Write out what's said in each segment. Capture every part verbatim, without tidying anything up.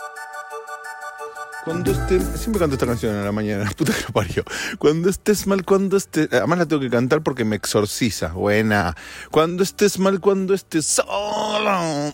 Cuando estés... Siempre canto esta canción a la mañana, puta que lo parió. Cuando estés mal, cuando estés... Además la tengo que cantar porque me exorciza. Buena. Cuando estés mal, cuando estés solo.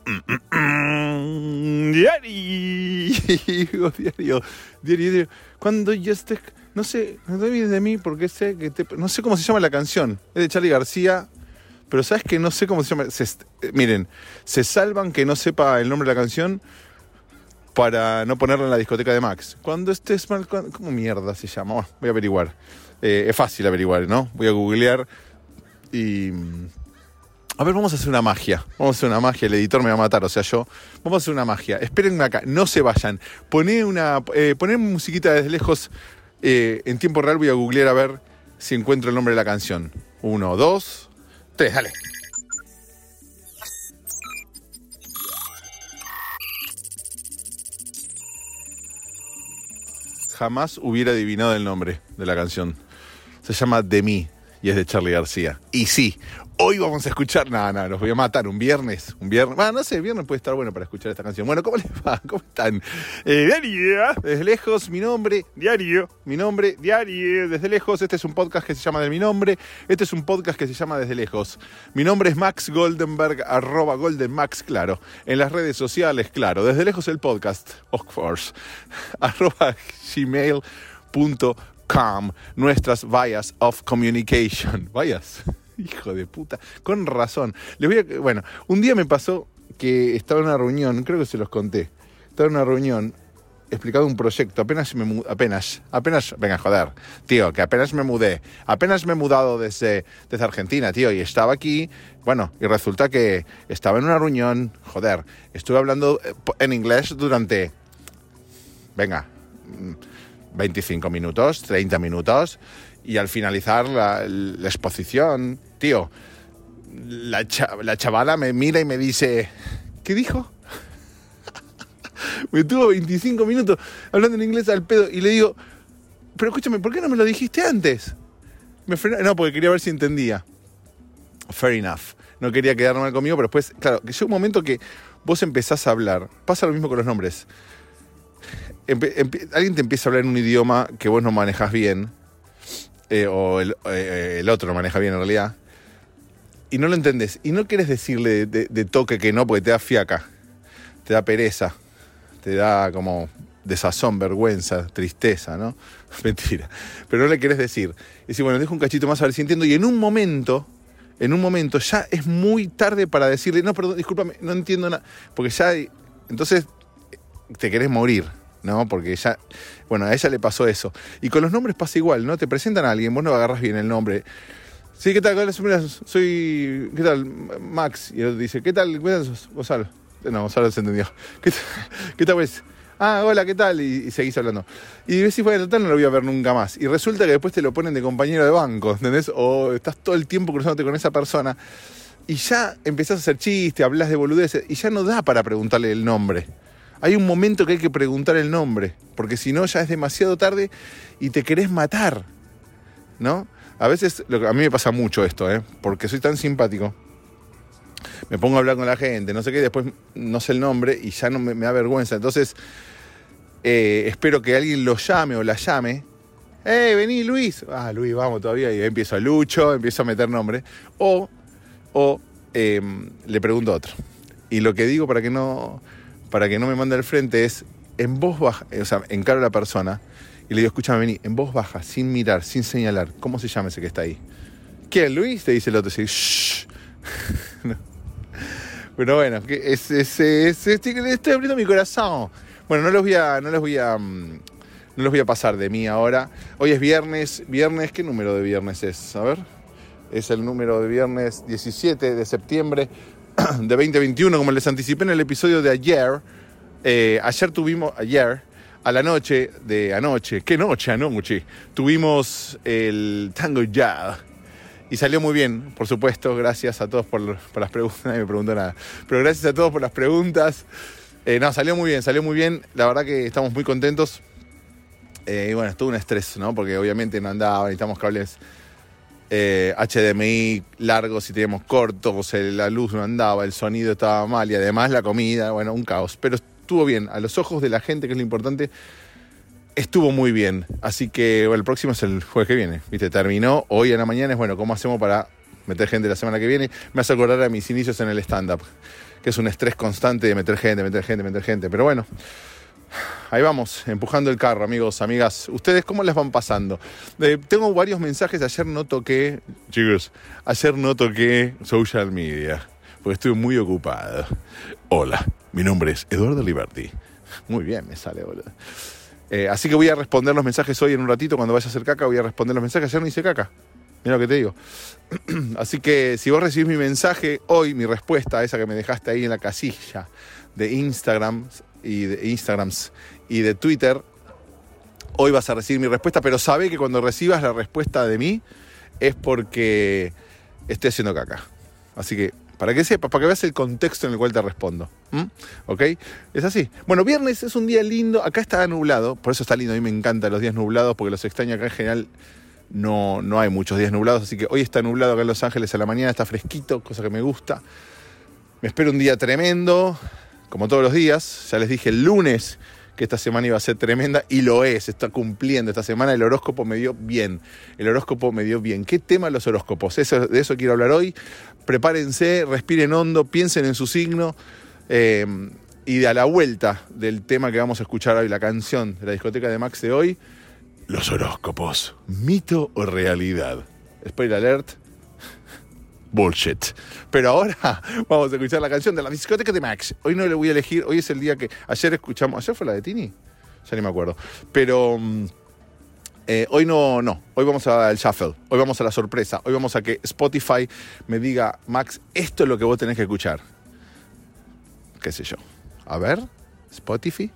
Diario. Diario. Diario, diario. Cuando ya estés... No sé, no te olvides de mí porque sé que te... No sé cómo se llama la canción. Es de Charly García. Pero ¿sabes que no sé cómo se llama? Se... Miren, se salvan que no sepa el nombre de la canción para no ponerla en la discoteca de Max. Cuando estés mal... Cuando... ¿Cómo mierda se llama? Bueno, voy a averiguar. Eh, es fácil averiguar, ¿no? Voy a googlear y... A ver, vamos a hacer una magia. Vamos a hacer una magia. El editor me va a matar, o sea, yo... Vamos a hacer una magia. Espérenme acá. No se vayan. Poné una... Eh, poné musiquita desde lejos. Eh, en tiempo real voy a googlear a ver si encuentro el nombre de la canción. Uno, dos, tres, dale. Jamás hubiera adivinado el nombre de la canción. Se llama De Mí y es de Charly García. Y sí, hoy vamos a escuchar... No, no, los voy a matar. Un viernes. Un viernes... Ah, no sé, viernes puede estar bueno para escuchar esta canción. Bueno, ¿cómo les va? ¿Cómo están? Eh, diario. Desde lejos, mi nombre. Diario. Mi nombre. Diario. Desde lejos. Este es un podcast que se llama De Mi Nombre. Este es un podcast que se llama Desde Lejos. Mi nombre es Max Goldenberg, arroba GoldenMax, claro. En las redes sociales, claro. Desde lejos el podcast, of course. Arroba gmail punto com. Nuestras vías of communication. Vías. Hijo de puta, con razón. Les voy a... Bueno, un día me pasó que estaba en una reunión, creo que se los conté. Estaba en una reunión explicando un proyecto, apenas me mudé, apenas, apenas, venga, joder, tío, que apenas me mudé, apenas me he mudado desde, desde Argentina, tío, y estaba aquí, bueno, y resulta que estaba en una reunión, joder, estuve hablando en inglés durante, venga, veinticinco minutos, treinta minutos, y al finalizar la, la exposición, tío, la, cha- la chavala me mira y me dice, ¿qué dijo? Me tuvo veinticinco minutos hablando en inglés al pedo y le digo, pero escúchame, ¿por qué no me lo dijiste antes? Me frena, no, porque quería ver si entendía. Fair enough. No quería quedar mal conmigo, pero después, claro, que llega un momento que vos empezás a hablar. Pasa lo mismo con los nombres. Empe- empe- alguien te empieza a hablar en un idioma que vos no manejás bien, eh, o el, eh, el otro lo maneja bien en realidad, y no lo entendés. Y no querés decirle de, de, de toque que no, porque te da fiaca, te da pereza. Te da como desazón, vergüenza, tristeza, ¿no? Mentira. Pero no le querés decir. Y decís, bueno, dejo un cachito más a ver si entiendo. Y en un momento, en un momento, ya es muy tarde para decirle, no, perdón, discúlpame, no entiendo nada. Porque ya, hay, entonces, te querés morir, ¿no? Porque ya, bueno, a ella le pasó eso. Y con los nombres pasa igual, ¿no? Te presentan a alguien, vos no agarrás bien el nombre. Sí, ¿qué tal? Soy, ¿qué tal? Max. Y él dice, ¿qué tal? ¿Qué tal? Gonzalo. No, Gonzalo se entendió. ¿Qué tal? ¿Qué tal pues? Ah, hola, ¿qué tal? Y, y seguís hablando. Y decís, bueno, total no lo voy a ver nunca más. Y resulta que después te lo ponen de compañero de banco, ¿entendés? O estás todo el tiempo cruzándote con esa persona y ya empezás a hacer chistes, hablas de boludeces y ya no da para preguntarle el nombre. Hay un momento que hay que preguntar el nombre, porque si no ya es demasiado tarde y te querés matar, ¿no? A veces, lo que, a mí me pasa mucho esto, ¿eh? Porque soy tan simpático. Me pongo a hablar con la gente, no sé qué, después no sé el nombre y ya no me, me da vergüenza. Entonces, eh, espero que alguien lo llame o la llame. ¡Eh, vení, Luis! Ah, Luis, vamos todavía. Y empiezo a Lucho, empiezo a meter nombre. O, o eh, le pregunto a otro. Y lo que digo para que no, para que no me mande al frente es en voz baja, o sea, encaro a la persona y le digo, escúchame, vení, en voz baja, sin mirar, sin señalar. ¿Cómo se llama ese que está ahí? ¿Quién, Luis? Te dice el otro. Dice, shh. No. Pero bueno, que es, es, es, es, le estoy abriendo mi corazón. Bueno, no los voy a, no los voy a, no los voy a pasar de mí ahora. Hoy es viernes, viernes, ¿qué número de viernes es? A ver, es el número de viernes diecisiete de septiembre de veinte veintiuno, como les anticipé en el episodio de ayer. Eh, ayer tuvimos, ayer, a la noche de anoche, ¿qué noche anoche? Tuvimos el Tango Jazz. Y salió muy bien, por supuesto, gracias a todos por, por las preguntas, nadie me preguntó nada, pero gracias a todos por las preguntas. Eh, no, salió muy bien, salió muy bien, la verdad que estamos muy contentos. Eh, y bueno, es todo un estrés, ¿no? Porque obviamente no andaba, necesitamos cables eh, H D M I largos y teníamos cortos, el, la luz no andaba, el sonido estaba mal y además la comida, bueno, un caos. Pero estuvo bien. A los ojos de la gente, que es lo importante, estuvo muy bien. Así que bueno, el próximo es el jueves que viene. ¿Viste? Terminó. Hoy en la mañana es, bueno, ¿cómo hacemos para meter gente la semana que viene? Me hace acordar a mis inicios en el stand-up, que es un estrés constante de meter gente, meter gente, meter gente. Pero bueno, ahí vamos, empujando el carro, amigos, amigas. ¿Ustedes cómo les van pasando? Eh, tengo varios mensajes. Ayer no toqué, chicos, ayer no toqué social media, porque estuve muy ocupado. Hola, mi nombre es Eduardo Liberty. Muy bien, me sale, boludo. Eh, así que voy a responder los mensajes hoy en un ratito. Cuando vaya a hacer caca, voy a responder los mensajes. Ayer no hice caca. Mira lo que te digo. Así que si vos recibís mi mensaje hoy, mi respuesta a esa que me dejaste ahí en la casilla de Instagram y de Instagrams y de Twitter, hoy vas a recibir mi respuesta, pero sabé que cuando recibas la respuesta de mí es porque estoy haciendo caca. Así que, para que sepas, para que veas el contexto en el cual te respondo. ¿Mm? ¿Ok? Es así. Bueno, viernes es un día lindo. Acá está nublado, por eso está lindo. A mí me encantan los días nublados, porque los extraño acá en general. No, no hay muchos días nublados, así que hoy está nublado acá en Los Ángeles a la mañana, está fresquito, cosa que me gusta. Me espero un día tremendo, como todos los días. Ya les dije el lunes que esta semana iba a ser tremenda, y lo es, está cumpliendo esta semana. El horóscopo me dio bien, el horóscopo me dio bien. ¿Qué tema los horóscopos? Eso, de eso quiero hablar hoy. Prepárense, respiren hondo, piensen en su signo, eh, y a la vuelta del tema que vamos a escuchar hoy, la canción de la discoteca de Max de hoy, los horóscopos, ¿mito o realidad? Spoiler alert, bullshit. Pero ahora vamos a escuchar la canción de la discoteca de Max. Hoy no le voy a elegir, hoy es el día que... Ayer escuchamos... ¿Ayer fue la de Tini? Ya ni me acuerdo. Pero eh, hoy no, no. Hoy vamos al shuffle. Hoy vamos a la sorpresa. Hoy vamos a que Spotify me diga, Max, esto es lo que vos tenés que escuchar. ¿Qué sé yo? A ver, Spotify...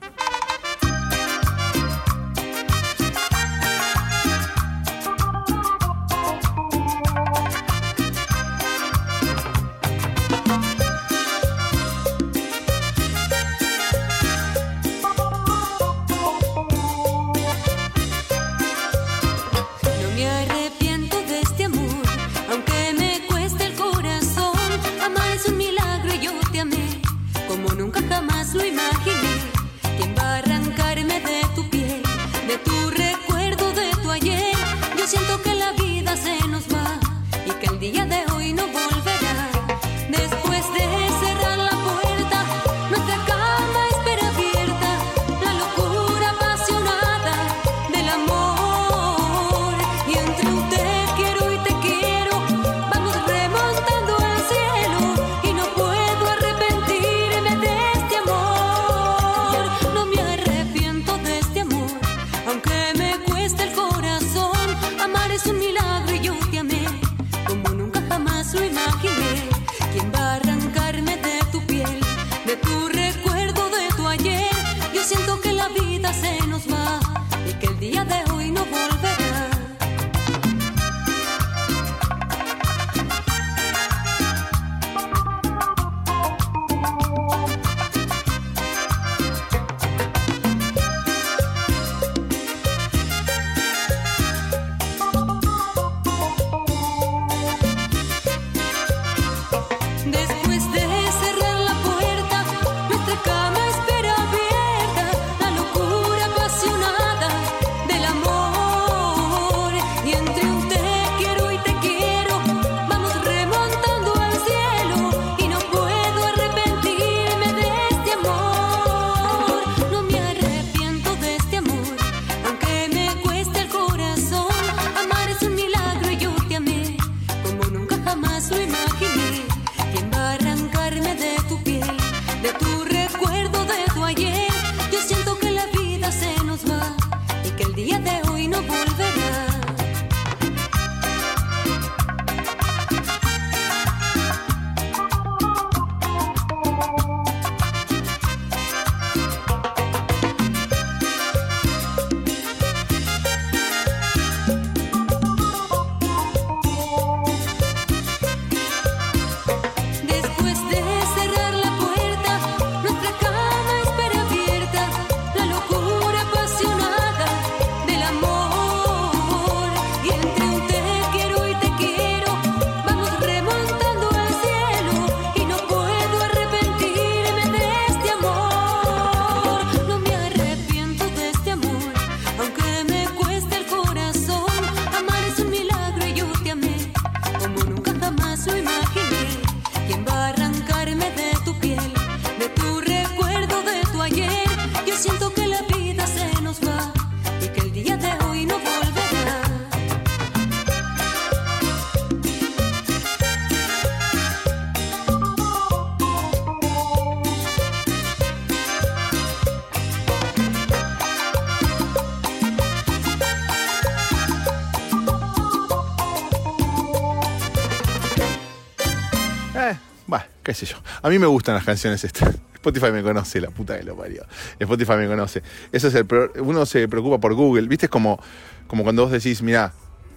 Lo imaginé, que qué sé yo. A mí me gustan las canciones estas. Spotify me conoce, la puta que lo parió. Spotify me conoce. Eso es el pro... Uno se preocupa por Google. ¿Viste? Es como, como cuando vos decís, mirá,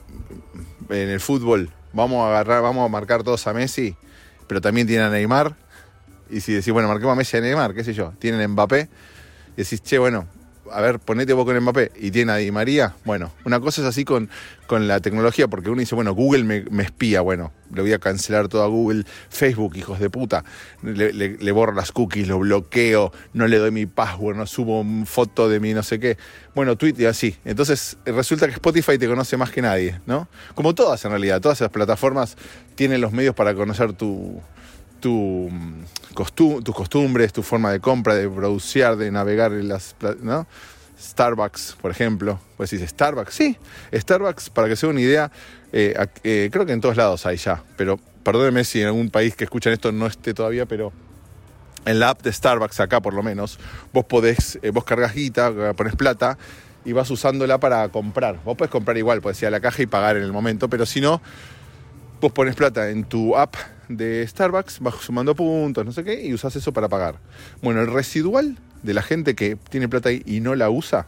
en el fútbol vamos a agarrar, vamos a marcar todos a Messi, pero también tienen a Neymar. Y si decís, bueno, marquemos a Messi y a Neymar, qué sé yo, tienen a Mbappé. Y decís, che, bueno, a ver, ponete vos con Mbappé y tiene a Di María. Bueno, una cosa es así con, con la tecnología, porque uno dice, bueno, Google me, me espía, bueno, le voy a cancelar todo a Google. Facebook, hijos de puta, le, le, le borro las cookies, lo bloqueo, no le doy mi password, no subo una foto de mi no sé qué. Bueno, Twitter y así. Entonces resulta que Spotify te conoce más que nadie, ¿no? Como todas en realidad, todas esas plataformas tienen los medios para conocer tu... Tu costum- tus costumbres, tu forma de compra, de producir, de navegar en las, ¿no? Starbucks, por ejemplo. Pues dices, Starbucks, sí. Starbucks, para que se den una idea, eh, eh, creo que en todos lados hay ya. Pero perdónenme si en algún país que escuchan esto no esté todavía, pero en la app de Starbucks, acá por lo menos, vos podés, eh, vos cargas guita, pones plata y vas usándola para comprar. Vos podés comprar igual, podés ir a la caja y pagar en el momento, pero si no, vos pones plata en tu app de Starbucks, vas sumando puntos, no sé qué, y usás eso para pagar. Bueno, el residual de la gente que tiene plata ahí y no la usa,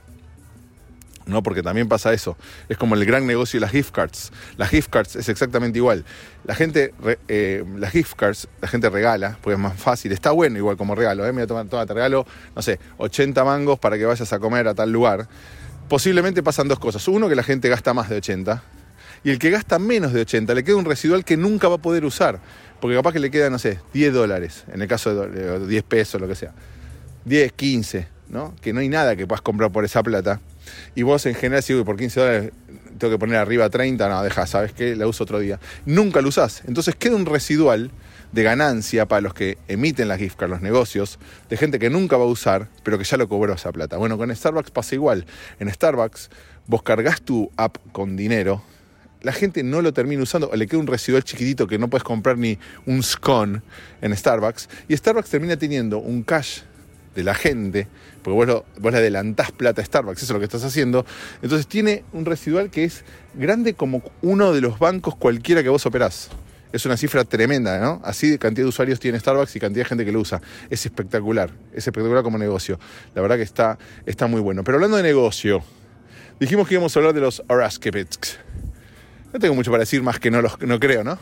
no, porque también pasa eso. Es como el gran negocio de las gift cards. Las gift cards es exactamente igual. La gente, eh, las gift cards, la gente regala, porque es más fácil. Está bueno igual como regalo, ¿eh? Mira, toma, toma, te regalo, no sé, ochenta mangos para que vayas a comer a tal lugar. Posiblemente pasan dos cosas. Uno, que la gente gasta más de ochenta. Y el que gasta menos de ochenta le queda un residual que nunca va a poder usar. Porque capaz que le queda, no sé, diez dólares, en el caso de diez pesos, lo que sea. diez, quince, ¿no? Que no hay nada que puedas comprar por esa plata. Y vos en general, si por quince dólares tengo que poner arriba treinta, no, deja, ¿sabes qué? La uso otro día. Nunca lo usás. Entonces queda un residual de ganancia para los que emiten las gift cards, los negocios, de gente que nunca va a usar, pero que ya lo cobró esa plata. Bueno, con Starbucks pasa igual. En Starbucks vos cargas tu app con dinero, la gente no lo termina usando, le queda un residual chiquitito que no puedes comprar ni un scone en Starbucks, y Starbucks termina teniendo un cash de la gente, porque vos, lo, vos le adelantás plata a Starbucks, eso es lo que estás haciendo. Entonces tiene un residual que es grande como uno de los bancos cualquiera que vos operás. Es una cifra tremenda, ¿no? Así de cantidad de usuarios tiene Starbucks y cantidad de gente que lo usa. Es espectacular, es espectacular como negocio. La verdad que está, está muy bueno. Pero hablando de negocio, dijimos que íbamos a hablar de los horoscopes. No tengo mucho para decir más que no, los, no creo, ¿no?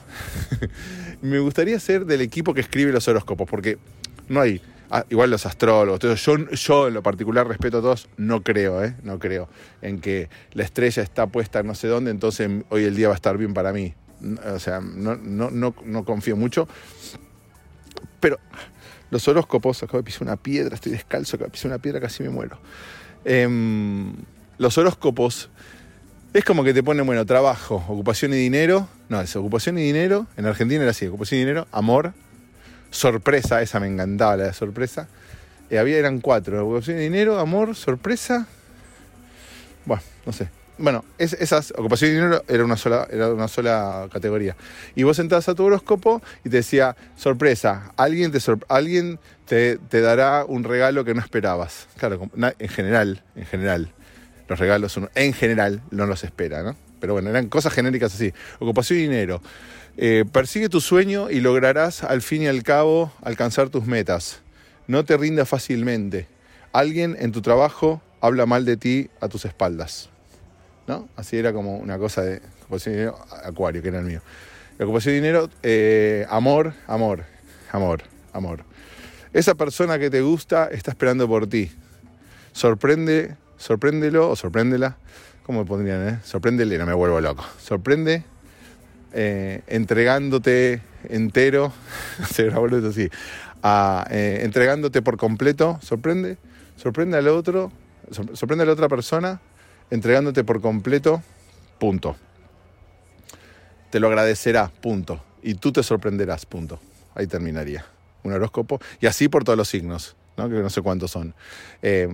Me gustaría ser del equipo que escribe los horóscopos, porque no hay... Ah, igual los astrólogos, todo eso. Yo, yo en lo particular respeto a todos, no creo, ¿eh? No creo en que la estrella está puesta en no sé dónde, entonces hoy el día va a estar bien para mí. O sea, no, no, no, no confío mucho. Pero los horóscopos, acabo de pisar una piedra, estoy descalzo, acabo de pisar una piedra, casi me muero. Eh, los horóscopos es como que te ponen, bueno, trabajo, ocupación y dinero. No, es ocupación y dinero. En Argentina era así, ocupación y dinero, amor, sorpresa, esa me encantaba, la de sorpresa. Eh, había, eran cuatro, ocupación y dinero, amor, sorpresa. Bueno, no sé. Bueno, es, esas, ocupación y dinero era una sola, era una sola categoría. Y vos entrabas a tu horóscopo y te decía, sorpresa, alguien te, sor- alguien te, te dará un regalo que no esperabas. Claro, en general, en general, los regalos uno, en general no los espera, ¿no? Pero bueno, eran cosas genéricas así. Ocupación y dinero. Eh, persigue tu sueño y lograrás al fin y al cabo alcanzar tus metas. No te rindas fácilmente. Alguien en tu trabajo habla mal de ti a tus espaldas, ¿no? Así era como una cosa de ocupación y dinero, Acuario, que era el mío. La ocupación y dinero, eh, amor, amor, amor, amor. Esa persona que te gusta está esperando por ti. Sorprende, sorpréndelo o sorpréndela. ¿Cómo me pondrían, eh? Sorpréndele, no me vuelvo loco. Sorprende eh, entregándote entero, se grabó esto así, a, eh, entregándote por completo. Sorprende, sorprende al otro, sor- sorprende a la otra persona, entregándote por completo, punto. Te lo agradecerá, punto. Y tú te sorprenderás, punto. Ahí terminaría un horóscopo. Y así por todos los signos, ¿no? Que no sé cuántos son. Eh,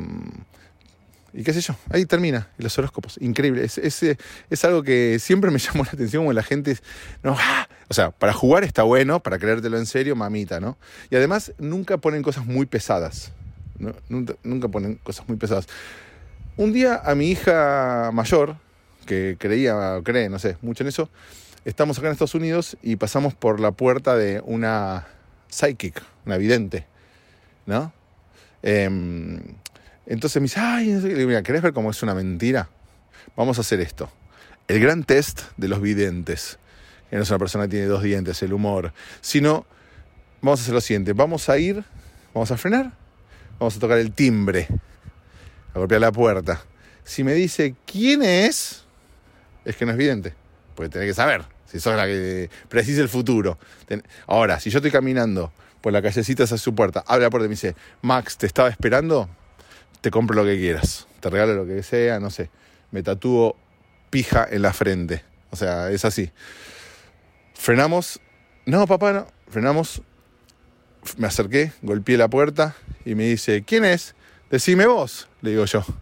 y qué sé yo, ahí termina los horóscopos. Increíble. Es, es, es algo que siempre me llamó la atención, como la gente... No, ¡ah! O sea, para jugar está bueno, para creértelo en serio, mamita, ¿no? Y además nunca ponen cosas muy pesadas, ¿no? Nunca, nunca ponen cosas muy pesadas. Un día a mi hija mayor, que creía, cree, no sé, mucho en eso, estamos acá en Estados Unidos y pasamos por la puerta de una, psychic, una vidente, ¿no? Eh, entonces me dice, ay, no sé qué. Le digo, mira, ¿querés ver cómo es una mentira? Vamos a hacer esto. El gran test de los videntes. Que no es una persona que tiene dos dientes, el humor. Sino, vamos a hacer lo siguiente. Vamos a ir, vamos a frenar, vamos a tocar el timbre, a golpear la puerta. Si me dice, ¿quién es? Es que no es vidente. Porque tenés que saber. Si sos la que precisa el futuro. Ahora, si yo estoy caminando por la callecita hacia su puerta, abre la puerta y me dice, Max, te estaba esperando, te compro lo que quieras. Te regalo lo que sea, no sé. Me tatúo pija en la frente. O sea, es así. Frenamos. No, papá, no. Frenamos. Me acerqué, golpeé la puerta y me dice, ¿quién es? Decime vos, le digo yo.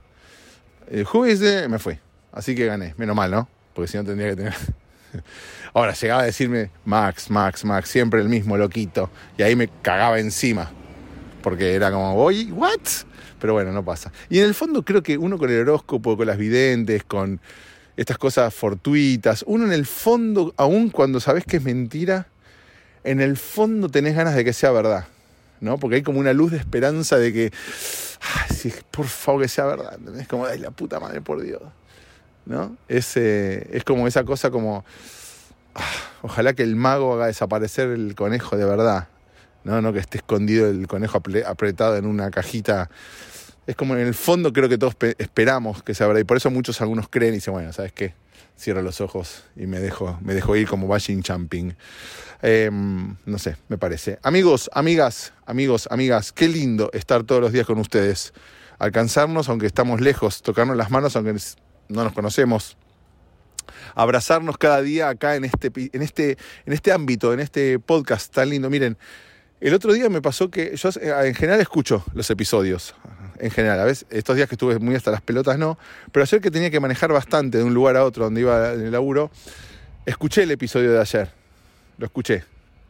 Who is the... Me fui. Así que gané. Menos mal, ¿no? Porque si no tendría que tener... Ahora, llegaba a decirme, Max, Max, Max, siempre el mismo loquito. Y ahí me cagaba encima. Porque era como, oye, ¿what? Pero bueno, no pasa. Y en el fondo creo que uno con el horóscopo, con las videntes, con estas cosas fortuitas, uno en el fondo, aun cuando sabes que es mentira, en el fondo tenés ganas de que sea verdad, ¿no? Porque hay como una luz de esperanza de que, ay, sí, por favor que sea verdad, ¿entendés? Como, ay, la puta madre, por Dios, ¿no? Es, eh, es como esa cosa como, ah, ojalá que el mago haga desaparecer el conejo de verdad, ¿no? No que esté escondido el conejo apretado en una cajita. Es como en el fondo creo que todos pe- esperamos que sea verdad. Y por eso muchos algunos creen y dicen, bueno, ¿sabes qué? Cierro los ojos y me dejo, me dejo ir como bashing jumping. Eh, no sé, me parece. Amigos, amigas, amigos, amigas, qué lindo estar todos los días con ustedes. Alcanzarnos aunque estamos lejos, tocarnos las manos aunque no nos conocemos. Abrazarnos cada día acá en este, en este, en este ámbito, en este podcast tan lindo. Miren, el otro día me pasó que yo en general escucho los episodios, en general, a veces estos días que estuve muy hasta las pelotas no, pero ayer que tenía que manejar bastante de un lugar a otro donde iba en el laburo, escuché el episodio de ayer, lo escuché.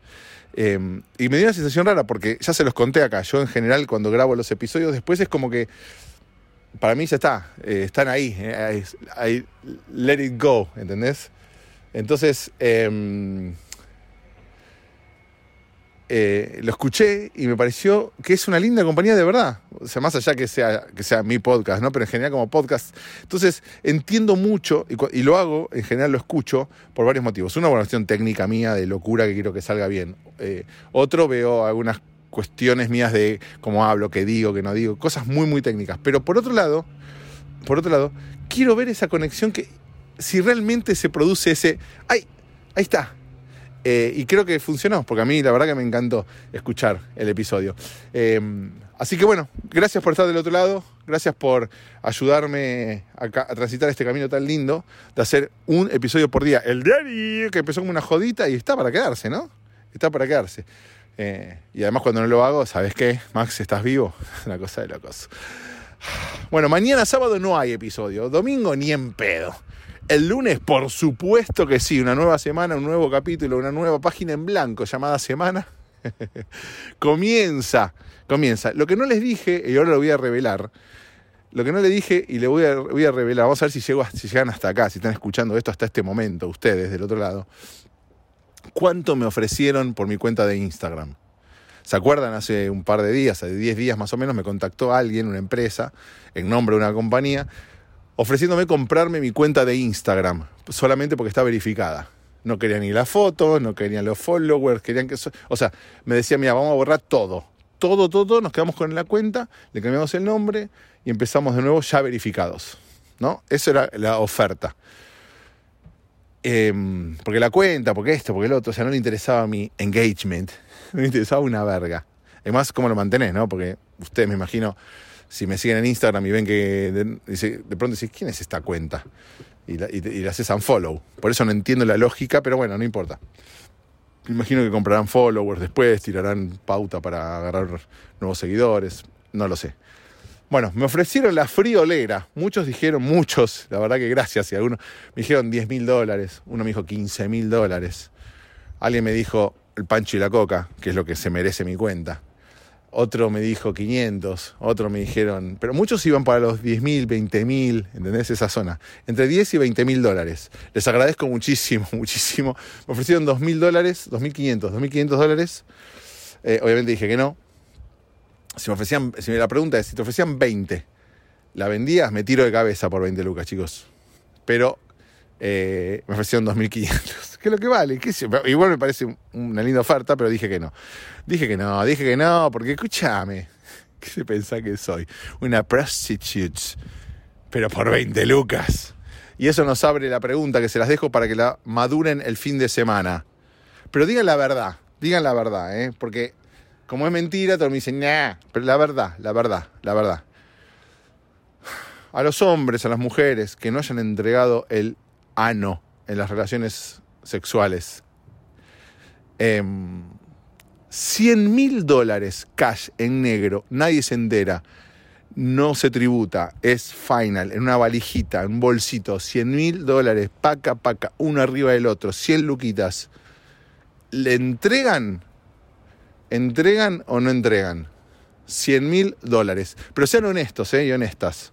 Eh, y me dio una sensación rara porque ya se los conté acá, yo en general cuando grabo los episodios después es como que para mí ya está, eh, están ahí, eh, I, I let it go, ¿entendés? Entonces... Eh, Eh, lo escuché y me pareció que es una linda compañía de verdad. O sea, más allá que sea, que sea mi podcast, ¿no? Pero en general como podcast. Entonces, entiendo mucho y, y lo hago, en general lo escucho por varios motivos. Una, una cuestión técnica mía de locura que quiero que salga bien. Eh, otro, veo algunas cuestiones mías de cómo hablo, qué digo, qué no digo. Cosas muy, muy técnicas. Pero por otro lado, por otro lado, quiero ver esa conexión que si realmente se produce ese... ¡Ay! Ahí está. Eh, y creo que funcionó, porque a mí la verdad que me encantó escuchar el episodio. Eh, así que bueno, gracias por estar del otro lado, gracias por ayudarme a, a transitar este camino tan lindo de hacer un episodio por día. El diario que empezó como una jodita y está para quedarse, ¿no? Está para quedarse. Eh, y además cuando no lo hago, ¿sabes qué? Max, ¿estás vivo? Una cosa de locos. Bueno, mañana sábado no hay episodio, domingo ni en pedo. El lunes, por supuesto que sí, una nueva semana, un nuevo capítulo, una nueva página en blanco llamada Semana. comienza, comienza. Lo que no les dije, y ahora lo voy a revelar, lo que no les dije y le voy a, voy a revelar, vamos a ver si, llego, si llegan hasta acá, si están escuchando esto hasta este momento, ustedes del otro lado. ¿Cuánto me ofrecieron por mi cuenta de Instagram? ¿Se acuerdan? Hace un par de días, hace diez días más o menos, me contactó alguien, una empresa, en nombre de una compañía, ofreciéndome comprarme mi cuenta de Instagram, solamente porque está verificada. No querían ni la foto, no querían los followers, querían que... So- o sea, me decían, mira, vamos a borrar todo. Todo, todo, todo, nos quedamos con la cuenta, le cambiamos el nombre y empezamos de nuevo ya verificados, ¿no? Esa era la oferta. Eh, porque la cuenta, porque esto, porque el otro, o sea, no le interesaba mi engagement, no le interesaba una verga. Además, ¿cómo lo mantenés, no? Porque ustedes, me imagino... Si me siguen en Instagram y ven que de, de pronto dicen, ¿quién es esta cuenta? Y, la, y, y le haces unfollow. Por eso no entiendo la lógica, pero bueno, no importa. Me imagino que comprarán followers después, tirarán pauta para agarrar nuevos seguidores. No lo sé. Bueno, me ofrecieron la friolera. Muchos dijeron, muchos, la verdad que gracias. Y algunos me dijeron diez mil dólares. Uno me dijo quince mil dólares. Alguien me dijo el pancho y la coca, que es lo que se merece mi cuenta. Otro me dijo quinientos, otro me dijeron... Pero muchos iban para los diez mil, veinte mil, ¿entendés? Esa zona. Entre diez y veinte mil dólares. Les agradezco muchísimo, muchísimo. Me ofrecieron dos mil dólares, dos mil quinientos, dos mil quinientos dólares. Eh, obviamente dije que no. Si me ofrecían, si me la pregunta es, si te ofrecían veinte, ¿la vendías? Me tiro de cabeza por veinte lucas, chicos. Pero eh, me ofrecieron dos mil quinientos. ¿Qué es lo que vale? ¿Qué sé? Igual me parece una linda oferta, pero dije que no. Dije que no, dije que no, porque escúchame. ¿Qué se pensá que soy? Una prostitute. Pero por veinte lucas. Y eso nos abre la pregunta que se las dejo para que la maduren el fin de semana. Pero digan la verdad, digan la verdad, ¿eh? Porque como es mentira, todos me dicen, nah, pero la verdad, la verdad, la verdad. A los hombres, a las mujeres que no hayan entregado el ano en las relaciones sexuales, eh, cien mil dólares cash en negro, nadie se entera, no se tributa, es final, en una valijita, en un bolsito, cien mil dólares, paca, paca, uno arriba del otro, cien luquitas. ¿Le entregan? ¿Entregan o no entregan? cien mil dólares. Pero sean honestos, ¿eh? Y honestas.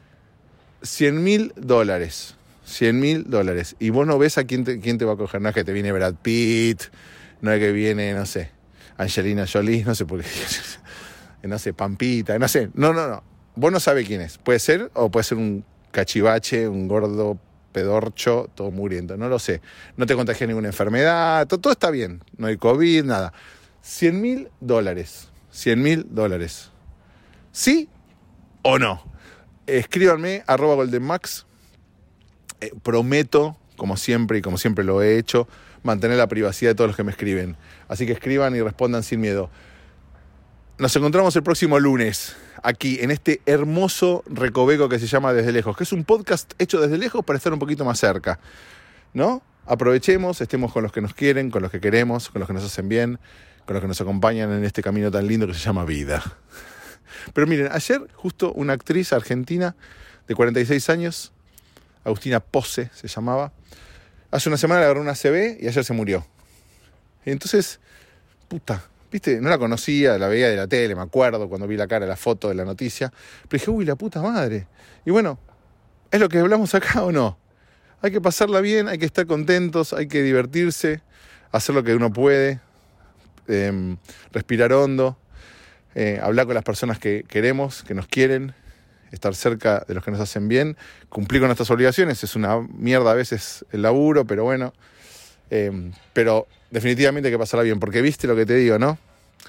cien mil dólares. cien mil dólares. Y vos no ves a quién te, quién te va a coger. No es que te viene Brad Pitt, no es que viene, no sé, Angelina Jolie, no sé por qué. No sé, Pampita, no sé. No, no, no. Vos no sabés quién es. Puede ser o puede ser un cachivache, un gordo pedorcho, todo muriendo. No lo sé. No te contagia ninguna enfermedad. Todo, todo está bien. No hay COVID, nada. cien mil dólares. cien mil dólares. ¿Sí o no? Escríbanme, arroba goldenmax. Eh, prometo, como siempre y como siempre lo he hecho, mantener la privacidad de todos los que me escriben. Así que escriban y respondan sin miedo. Nos encontramos el próximo lunes, aquí, en este hermoso recoveco que se llama Desde Lejos, que es un podcast hecho desde lejos para estar un poquito más cerca, ¿no? Aprovechemos, estemos con los que nos quieren, con los que queremos, con los que nos hacen bien, con los que nos acompañan en este camino tan lindo que se llama vida. Pero miren, ayer justo una actriz argentina de cuarenta y seis años, Agustina Pose se llamaba, hace una semana le agarró una A C V y ayer se murió. Y entonces, puta... ¿Viste? No la conocía, la veía de la tele, me acuerdo cuando vi la cara, la foto de la noticia. Pero dije, uy, la puta madre. Y bueno, ¿es lo que hablamos acá o no? Hay que pasarla bien, hay que estar contentos, hay que divertirse, hacer lo que uno puede, eh, respirar hondo, eh, hablar con las personas que queremos, que nos quieren, estar cerca de los que nos hacen bien, cumplir con nuestras obligaciones. Es una mierda a veces el laburo, pero bueno. Eh, pero definitivamente hay que pasarla bien, porque viste lo que te digo, ¿no?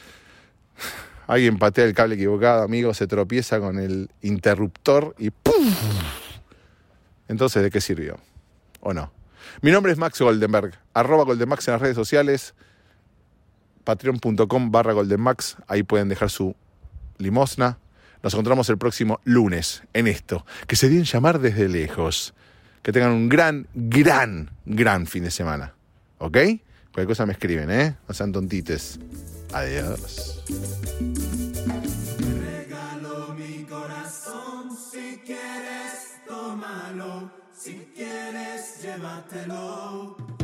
Alguien patea el cable equivocado, amigo, se tropieza con el interruptor y ¡pum! Entonces, ¿de qué sirvió? ¿O no? Mi nombre es Max Goldenberg, arroba Goldenmax en las redes sociales, patreon.com barra Goldenmax, ahí pueden dejar su limosna. Nos encontramos el próximo lunes en esto, que se viene llamar Desde Lejos. Que tengan un gran, gran, gran fin de semana. ¿Ok? Cualquier cosa me escriben, ¿eh? No sean tontites. Adiós. Te regalo mi corazón, si quieres, tómalo. Si quieres, llévatelo.